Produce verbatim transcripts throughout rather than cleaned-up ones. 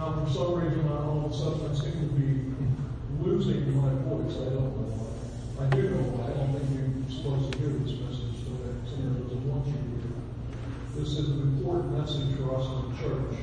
Now, for some reason, I all of a sudden I seem to be losing my voice. I don't know why. I do know why. I don't think you're supposed to hear this message, so that someone doesn't want you to hear it. This is an important message for us in the church.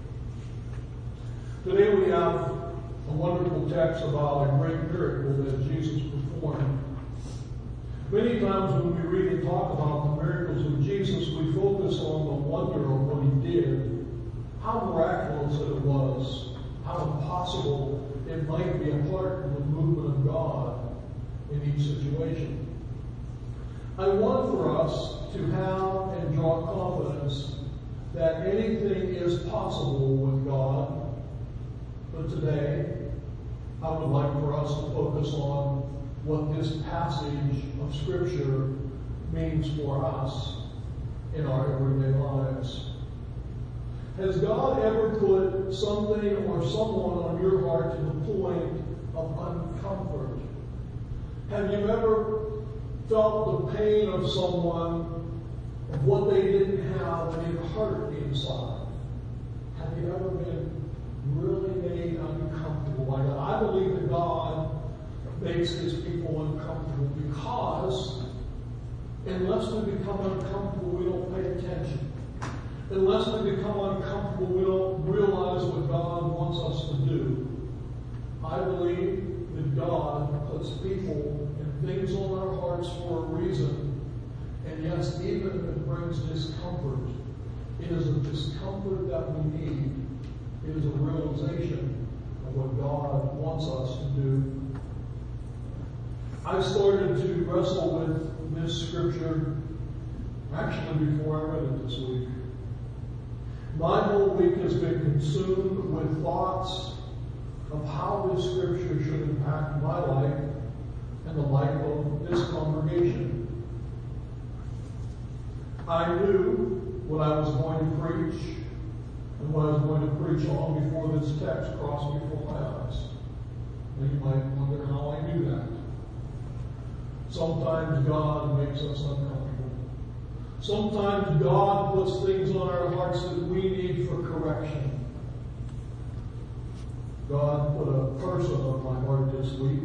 Today we have a wonderful text about a great miracle that Jesus performed. Many times when we read and talk about the miracles of Jesus, we focus on the wonder of what he did, how miraculous it was, how impossible it might be apart from the movement of God in each situation. I want for us to have and draw confidence that anything is possible with God. But today, I would like for us to focus on what this passage of Scripture means for us in our everyday lives. Has God ever put something or someone on your heart to the point of uncomfort? Have you ever felt the pain of someone, of what they didn't have, and it hurt inside? Have you ever been really made uncomfortable by God? I believe that God makes his people uncomfortable because unless we become uncomfortable, we don't pay attention. Unless we become uncomfortable, we don't realize what God wants us to do. I believe that God puts people and things on our hearts for a reason. And yes, even if it brings discomfort, it is a discomfort that we need. It is a realization of what God wants us to do. I started to wrestle with this scripture actually before I read it this week. My whole week has been consumed with thoughts of how this scripture should impact my life and the life of this congregation. I knew what I was going to preach and what I was going to preach on before this text crossed before my eyes. Now you might wonder how I knew that. Sometimes God makes us uncomfortable. Sometimes God puts things on our hearts that we need for correction. God put a person on my heart this week.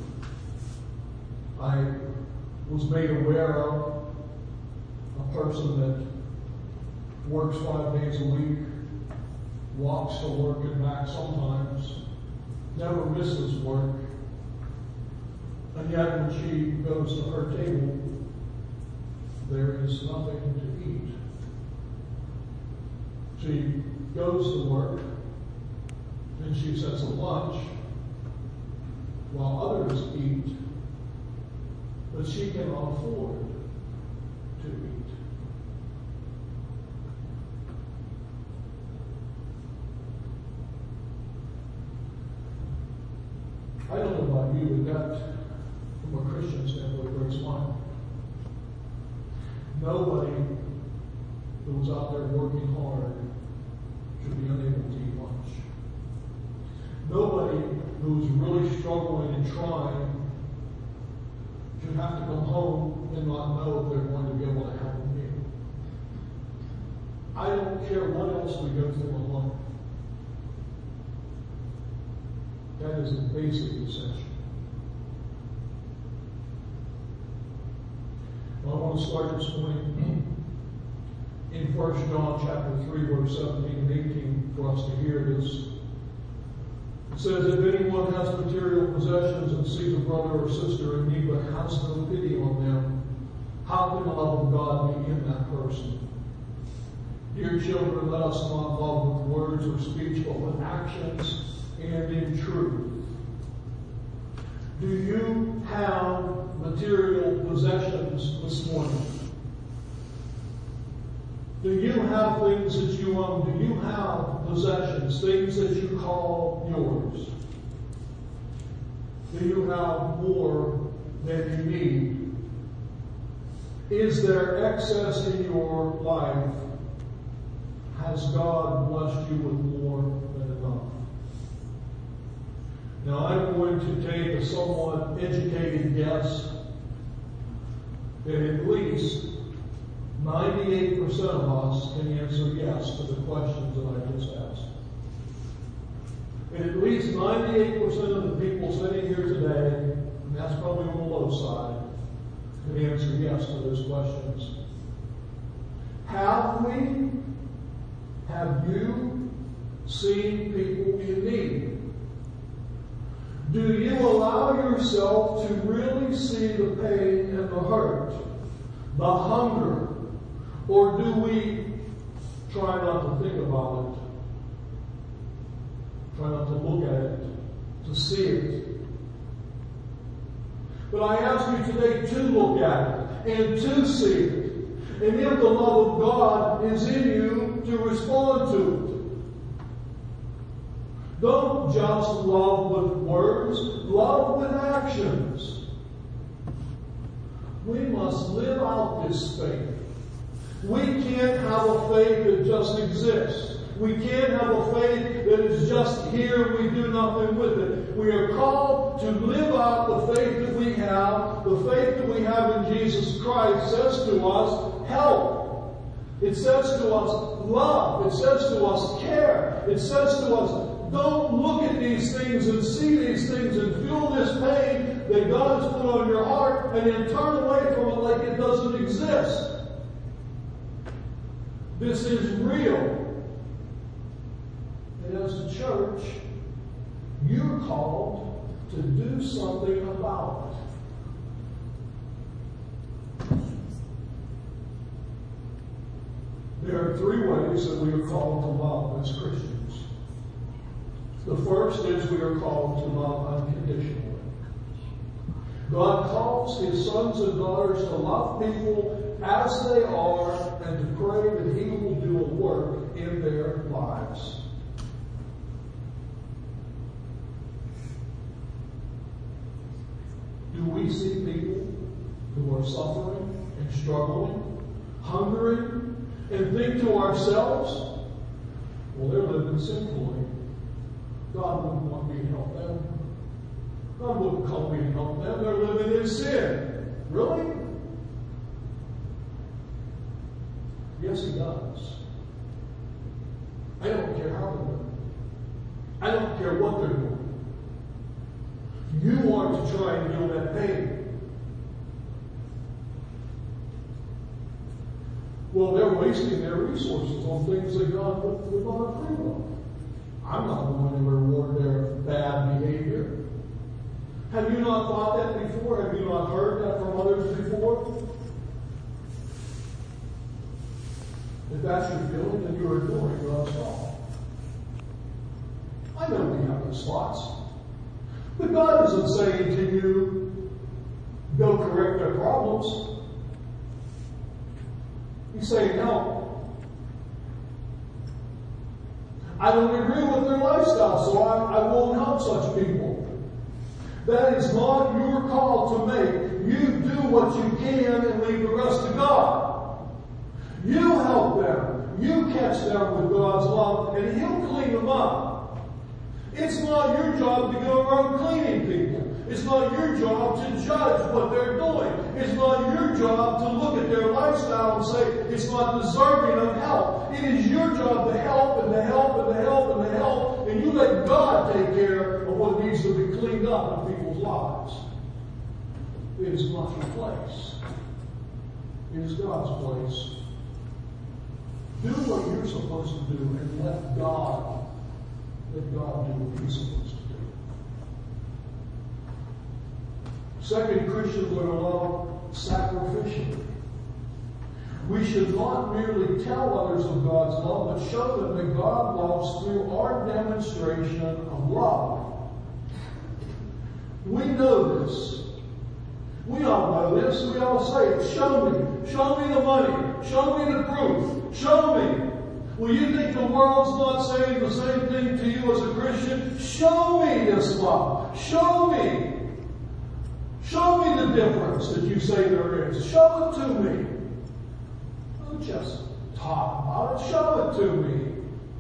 I was made aware of a person that works five days a week, walks to work and back sometimes, never misses work. And yet when she goes to her table, there is nothing to eat. She goes to work and she sets a lunch while others eat, but she cannot afford to eat. I don't know about you, but that, from a Christian standpoint, breaks my heart. Nobody who was out there working hard should be unable to eat lunch. Nobody who's really struggling and trying should have to come home and not know if they're going to be able to have a meal. I don't care what else we go through in life. That is a basic essential. I want to start this morning in First John chapter three, verse seventeen and eighteen for us to hear this. It says, if anyone has material possessions and sees a brother or sister in need but has no pity on them, how can the love of God be in that person? Dear children, let us not love with words or speech, but with actions and in truth. Do you have material possessions this morning? Do you have things that you own? Do you have possessions, things that you call yours? Do you have more than you need? Is there excess in your life? Has God blessed you with more than enough? Now, I'm going to take a somewhat educated guess that at least ninety-eight percent of us can answer yes to the questions that I just asked. least ninety-eight percent of the people sitting here today, and that's probably on the low side, can answer yes to those questions. Have we, have you seen people in need? Do you allow yourself to really see the pain and the hurt, the hunger, or do we try not to think about it? Try not to look at it, to see it. But I ask you today to look at it and to see it. And if the love of God is in you, to respond to it. Don't just love with words, love with actions. We must live out this faith. We can't have a faith that just exists. We can't have a faith that is just here, we do nothing with it. We are called to live out the faith that we have. The faith that we have in Jesus Christ says to us, help. It says to us, love. It says to us, care. It says to us, don't look at these things and see these things and feel this pain that God has put on your heart and then turn away from it like it doesn't exist. This is real. And as a church, you're called to do something about it. There are three ways that we are called to love as Christians. The first is we are called to love unconditionally. God calls His sons and daughters to love people as they are and to pray that He will do a work in their lives. Do we see people who are suffering and struggling, hungering, and think to ourselves, well, they're living sinfully. God wouldn't want me to help them. God wouldn't call me to help them. They're living in sin. Really? Yes, He does. I don't care how they're doing. I don't care what they're doing. You are to try and heal that pain. Well, they're wasting their resources on things that God would, would not approve of. I'm not going to reward their bad behavior. Have you not thought that before? Have you not heard that from others before? If that's your feeling, then you are ignoring God's law. I know we have those thoughts. But God isn't saying to you, go correct their problems. He's saying, help. I don't agree with their lifestyle, so I, I won't help such people. That is not your call to make. You do what you can and leave the rest to God. You help them. You catch them with God's love, and He'll clean them up. It's not your job to go around cleaning people. It's not your job to judge what they're doing. It's not your job to look at their lifestyle and say it's not deserving of help. It is your job to help and to help and to help and to help, and you let God take care of what needs to be cleaned up in people's lives. It is not your place. It is God's place. Do what you're supposed to do and let God, let God do what He's supposed to do. Second, Christians are to love sacrificially. We should not merely tell others of God's love, but show them that God loves through our demonstration of love. We know this. We all know this. We all say it. Show me. Show me the money. Show me the proof. Show me. Well, you think the world's not saying the same thing to you as a Christian? Show me this love. Show me. Show me the difference that you say there is. Show it to me. Don't just talk about it. Show it to me.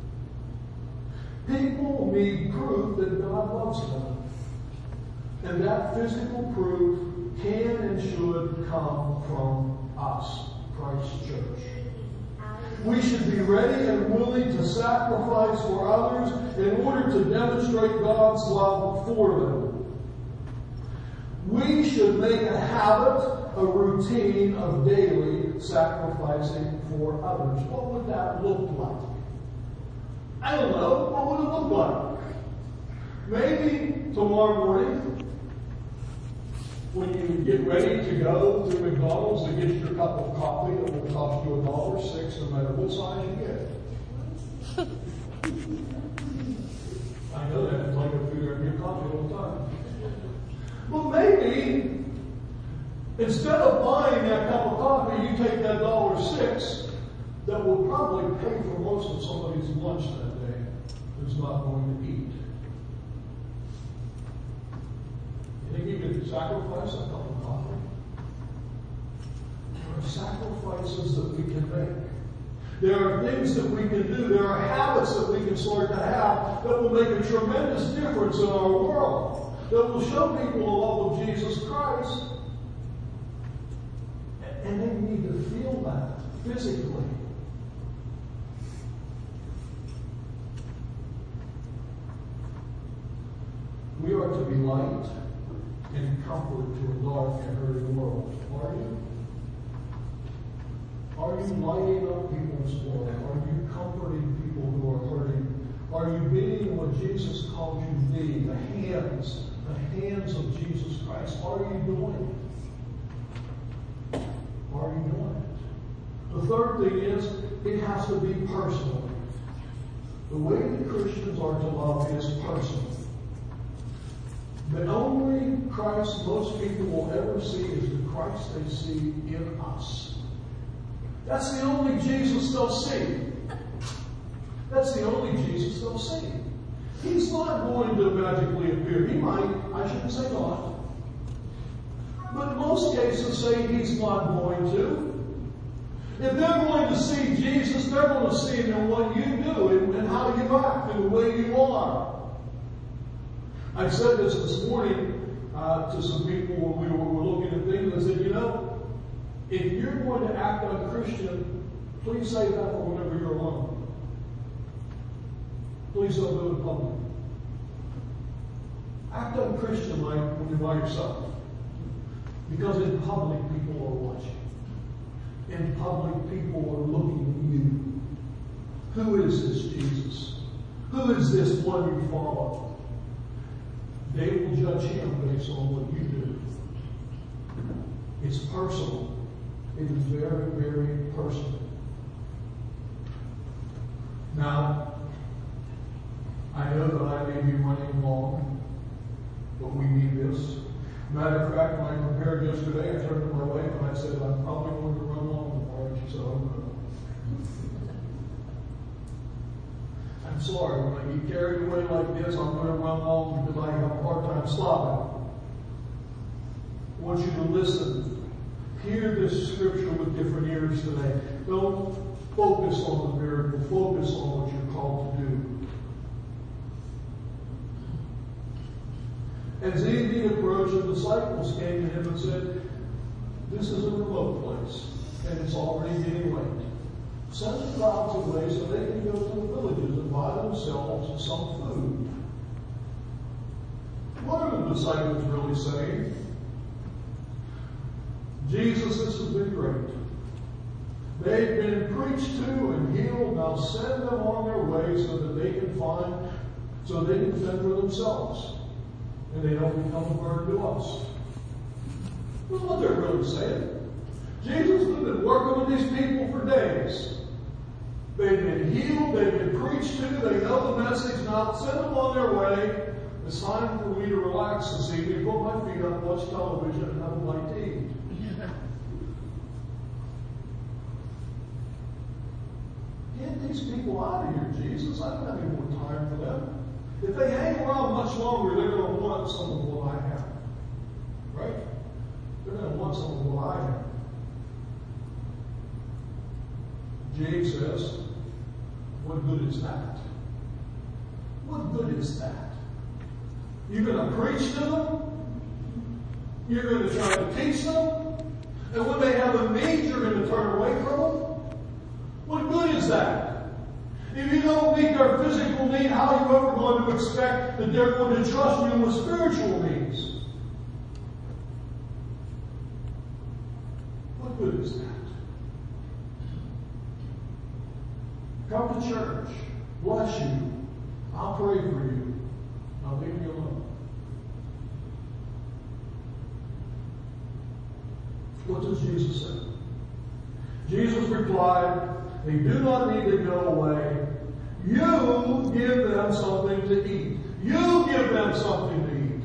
People need proof that God loves them. And that physical proof can and should come from us, Christ's church. We should be ready and willing to sacrifice for others in order to demonstrate God's love for them. We should make a habit, a routine of daily sacrificing for others. What would that look like? I don't know. What would it look like? Maybe tomorrow morning, when you get ready to go to McDonald's to get your cup of coffee that will cost you a dollar six no matter what size you get. I know that. It's like a food or get coffee all the time. But maybe instead of buying that cup of coffee, you take that dollar six that will probably pay for most of somebody's lunch that day who's not going to eat. You think you could sacrifice a cup of coffee? There are sacrifices that we can make. There are things that we can do. There are habits that we can start to have that will make a tremendous difference in our world, that will show people the love of Jesus Christ. And they need to feel that physically. We are to be light and comfort to a dark and hurting world. Are you? Are you lighting up people's world? Are you comforting people who are hurting? Are you being what Jesus called you to be? The hands, the hands of Jesus Christ. Are you doing it? Are you doing it? The third thing is, it has to be personal. The way that Christians are to love is personal. The only Christ most people will ever see is the Christ they see in us. That's the only Jesus they'll see. That's the only Jesus they'll see. He's not going to magically appear. He might. I shouldn't say not. But most cases say he's not going to. If they're going to see Jesus, they're going to see him in what you do and, and how you act and the way you are. I said this this morning uh, to some people when we were, were looking at things. I said, you know, if you're going to act unchristian, please say that for whenever you're alone. Please don't do it in public. Act unchristian like when you're by yourself. Because in public, people are watching. In public, people are looking at you. Who is this Jesus? Who is this one you follow? They will judge him based on what you do. It's personal. It is very, very personal. Now, I know that I may be running long, but we need this. Matter of fact, when I prepared yesterday, I turned to my wife and I said, I'm probably going to run long tomorrow. And she said, oh no. I'm sorry, when I get carried away like this, I'm going to run long because I have a hard time stopping. I want you to listen. Hear this scripture with different ears today. Don't focus on the miracle. Focus on what you're called to do. As evening approached, the disciples came to him and said, this is a remote place, and it's already getting late. Send the crowds away so they can go to the villages and buy themselves some food. What are the disciples really saying? Jesus, this has been great. They've been preached to and healed. Now send them on their way so that they can find, so they can fend for themselves. And they don't become a burden to us. That's what they're really saying. Jesus has been working with these people for days. They've been healed. They've been preached to. They know the message. Now send them on their way. It's time for me to relax this evening, put my feet up, watch television, and have a bite to eat. Get these people out of here, Jesus. I don't have any more time for them. If they hang around much longer, they're going to want some of what I have. Right? They're going to want some of what I have. James says, what good is that? What good is that? You're going to preach to them? You're going to try to teach them? And when they have a need, you're going to turn away from them? What good is that? If you don't meet their physical need, how are you ever going to expect that they're going to trust you with spiritual needs? What good is that? Come to church. Bless you. I'll pray for you. I'll leave you alone. What does Jesus say? Jesus replied, they do not need to go away. You give them something to eat. You give them something to eat.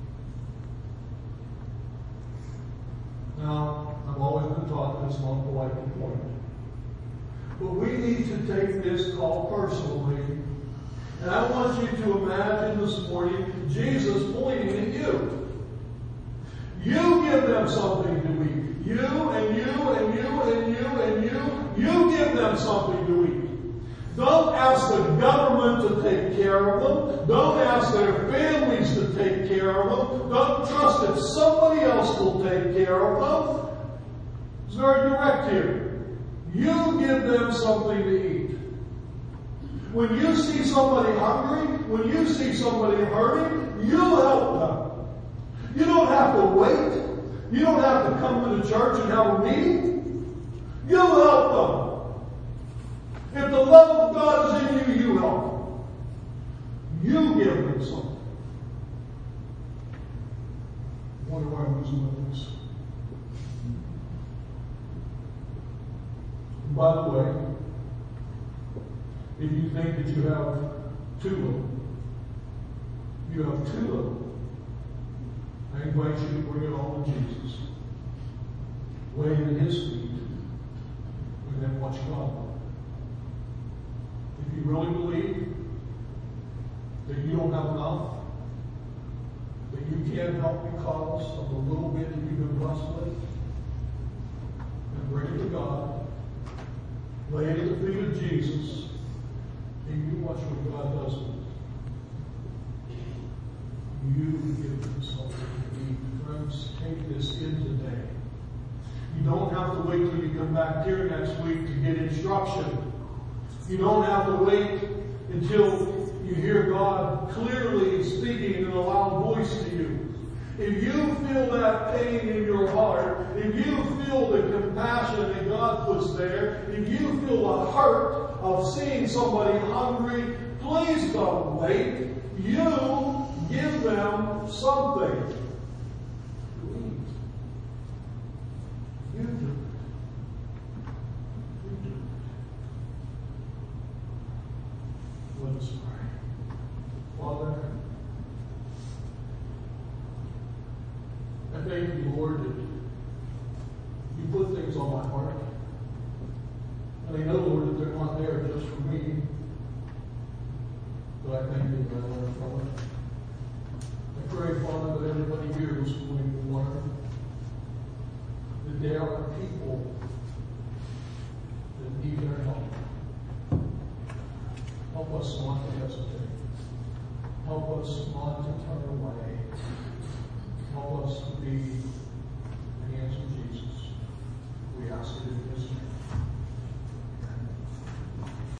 Now, I've always been taught this on a polite point. But we need to take this call personally. And I want you to imagine this morning Jesus pointing at you. You give them something to eat. You and you and you and you and you. You give them something to eat. Don't ask the government to take care of them. Don't ask their families to take care of them. Don't trust that somebody else will take care of them. It's very direct here. You give them something to eat. When you see somebody hungry, when you see somebody hurting, you help them. You don't have to wait. You don't have to come to the church and have a meeting. You help them. If the love of God is in you, you help them. You give them something. I wonder why I'm losing my voice. By the way, if you think that you have two of them, you have two of them. I invite you to bring it all to Jesus. Lay it at His feet, and then watch God. If you really believe that you don't have enough, that you can't help because of the little bit that you've been blessed with, then bring it to God. Lay it at the feet of Jesus, and you watch what God does with it. You give them something to eat. Friends, take this in today. You don't have to wait till you come back here next week to get instruction. You don't have to wait until you hear God clearly speaking in a loud voice to you. If you feel that pain in your heart, if you feel the compassion that God puts there, if you feel the hurt of seeing somebody hungry, please don't wait. You give them something to eat. You do it. You do it. Let us pray. Father, I thank you, Lord, that you put things on my heart. And I know, Lord, that they're not there just for me. But I thank you that I learned from it. I pray, Father, that everybody here this morning will learn that there are people that need their help. Help us not to hesitate. Help us not to turn away. Help us to be the hands of Jesus. We ask it in His name.